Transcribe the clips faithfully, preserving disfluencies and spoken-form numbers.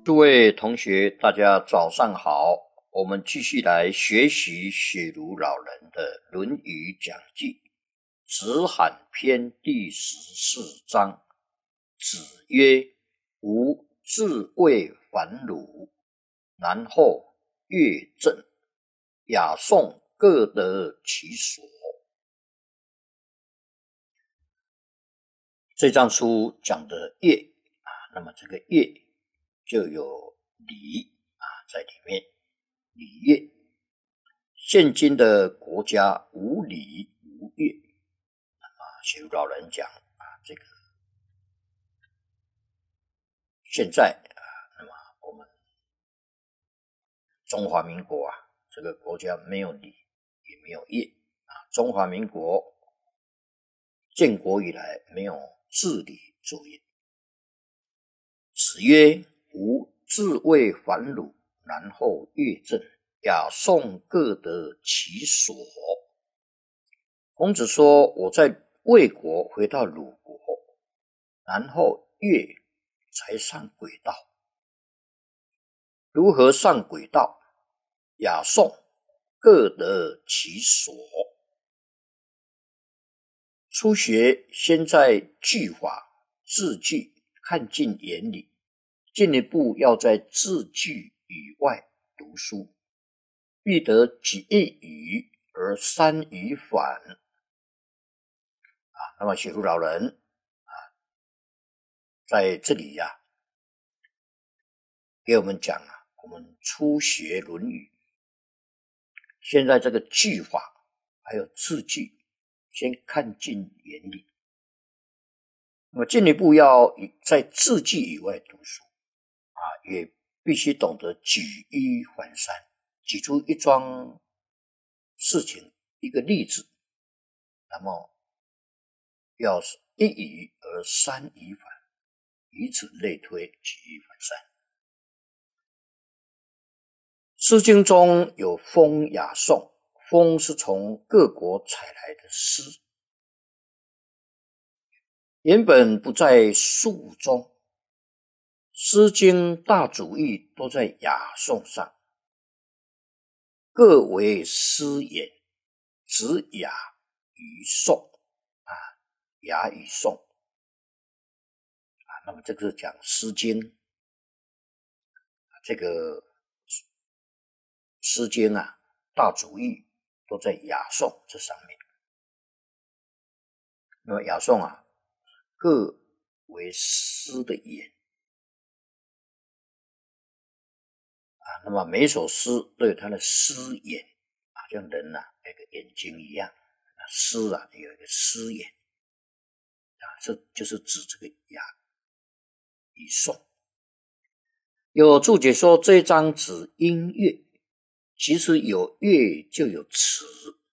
诸位同学，大家早上好。我们继续来学习雪茹老人的《论语讲记》子罕篇第十四章。子曰：吾自谓反鲁，然后乐正，雅颂各得其所。这章书讲的乐啊，那么这个乐就有礼啊在里面，礼乐。现今的国家无礼无乐，啊，雪茹老人讲啊，这个现在啊，那么我们中华民国啊，这个国家没有礼也没有乐啊。中华民国建国以来没有治理作业。子曰：吾自谓反鲁，然后乐正，雅颂各得其所。孔子说，我在魏国回到鲁国，然后乐才上轨道。如何上轨道？雅颂各得其所。初学先在句法字句看进眼里，进一步要在字句以外读书，必得几一语而三语反啊。那么雪茹老人啊，在这里呀、啊，给我们讲啊，我们初学《论语》，现在这个句法还有字句，先看进眼里。那么进一步要在字句以外读书啊，也必须懂得举一反三，举出一桩事情一个例子，那么要是一语而三语反，以此类推，举一反三。诗经中有风雅颂，风是从各国采来的诗，原本不在述中，诗经大主义都在雅颂上，各为诗言，指雅与颂啊，雅与颂啊。那么这个是讲诗经，这个诗经啊，大主义都在雅颂这上面。那么雅颂啊，各为诗的言啊，那么每一首诗都有它的诗眼啊，像人啊有个眼睛一样，诗啊有一个诗眼啊，这就是指这个雅与颂。有注解说这一章指音乐，其实有乐就有词，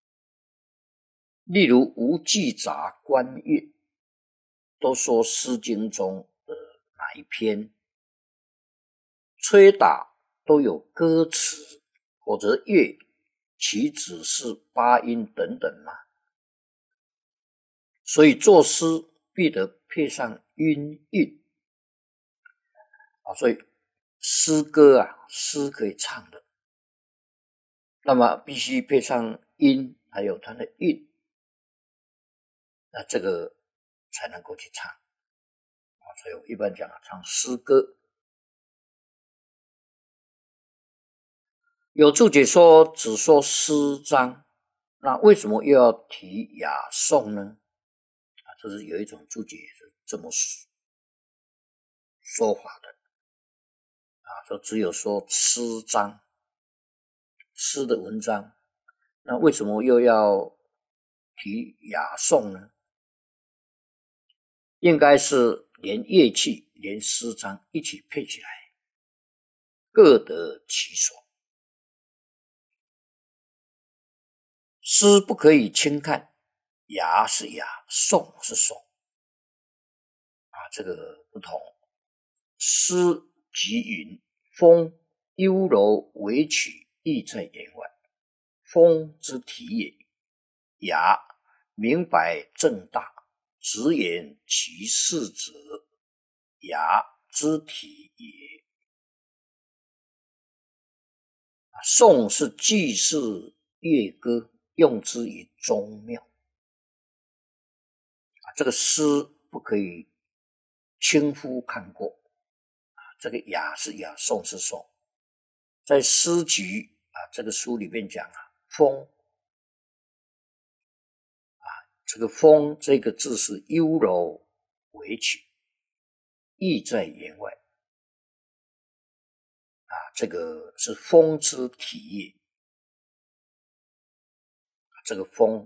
例如无忌杂观乐，都说诗经中的哪一篇，吹打都有歌词，或者乐其只是八音等等嘛。所以作诗必得配上音韵啊，所以诗歌啊，诗可以唱的，那么必须配上音，还有它的韵，那这个才能够去唱啊。所以我一般讲啊，唱诗歌。有注解说只说诗章，那为什么又要提雅颂呢？啊，这是有一种注解是这么说法的啊，说只有说诗章，诗的文章，那为什么又要提雅颂呢？应该是连乐器连诗章一起配起来，各得其所。诗不可以轻看，雅是雅，颂是颂啊，这个不同。诗即云：风幽柔为曲，意在言外，风之体也；雅明白正大，直言其事者，雅之体也。 颂是祭祀乐歌，用之于宗庙。这个诗不可以轻忽看过，这个雅是雅，颂是颂。在诗集啊这个书里面讲啊，风啊，这个风这个字是优柔为曲，意在言外啊，这个是风之体液，这个风。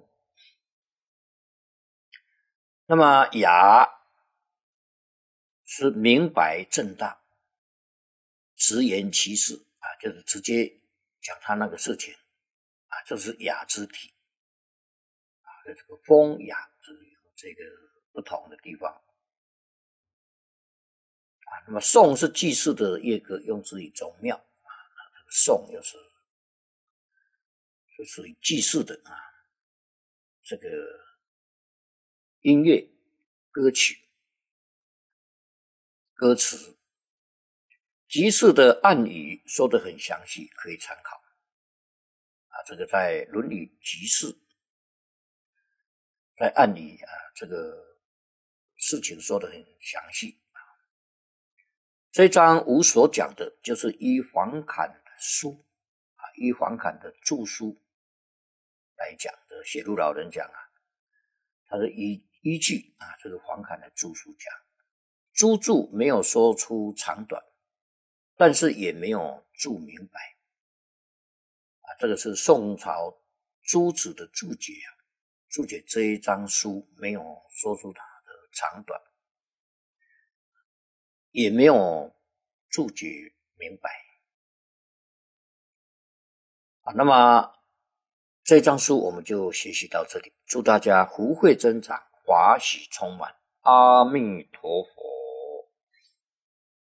那么雅是明白正大，直言其事啊，就是直接讲他那个事情啊，这是雅之体啊，这个风雅是有这个不同的地方啊。那么颂是祭祀的乐歌，用之于宗庙啊，这个颂又是是属于祭祀的啊，这个音乐、歌曲、歌词。集市的暗语说得很详细，可以参考啊。这个在《论语集市》在暗语啊，这个事情说得很详细啊。这章吾所讲的就是依黄侃的书啊，依黄侃的著书来讲的。写入老人讲啊，他是依依据啊这个黄侃的著书讲，诸注没有说出长短。但是也没有注明白啊，这个是宋朝朱子的注解啊，注解这一章书没有说出它的长短，也没有注解明白啊。那么这章书我们就学习到这里，祝大家福慧增长，华喜充满，阿弥陀佛。